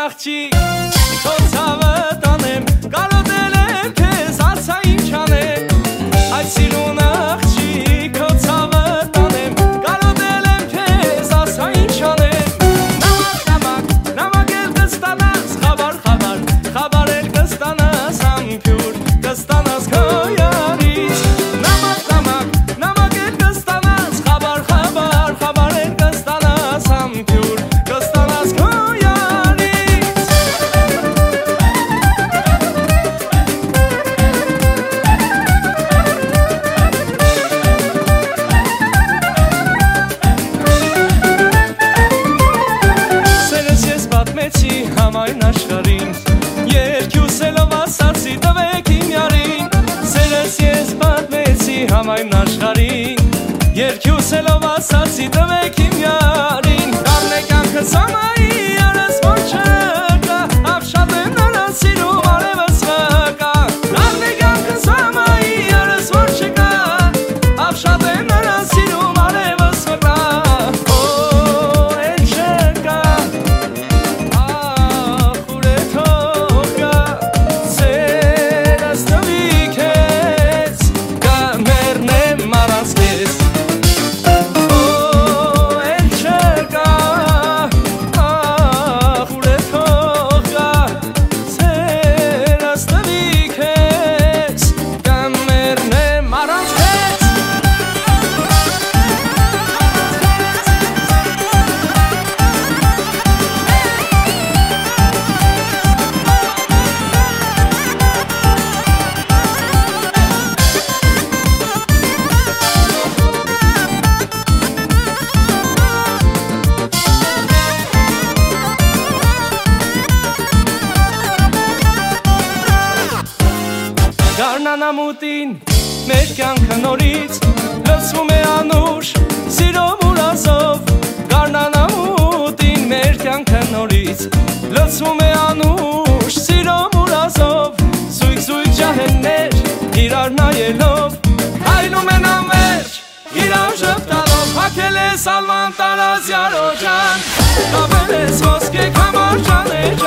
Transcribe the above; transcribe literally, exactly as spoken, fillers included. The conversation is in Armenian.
աղջի քո ցավը տանեմ կարոտել եմ քեզ ասա ինչ անեմ այդ սիրուն աղջի քո ցավը տանեմ կարոտել եմ քեզ ասա ինչ անեմ նամակ նամակ նամակ էլ կստանաս խաբար խաբար խաբար էլ կստանաս համբյուր կստանաս քո յարից նամակ նամակ նամակ էլ կստանաս խաբար խաբար խաբար էլ կստանաս համբյուր կստանաս քո համայն աշխարհին երկուսելով ասացի տվեք իմ յարին սերս ես պատմեցի համայն աշխարհին երկուսելով ասացի տվեք իմ յարին դառնե կյանքը սամայի արես որ չկա ապշատեմ նրան սիրում արևս վկա դառնե կյանքը սամայի արես որ չկա ապշատեմ նրան սիրում արևս վկա Գարնանամուտին մեր կյանքը նորից լցվում է անուշ սիրո մուրազով Գարնանամուտին մեր կյանքը նորից լցվում է անուշ սիրո մուրազով Սույկ սույկ ջահելներ իրար նայելով հայնում են անվերջ իրար ժպտալով Հակել ես ալման տարած յարոջան Կապել ես ոսկե կամար ջաներ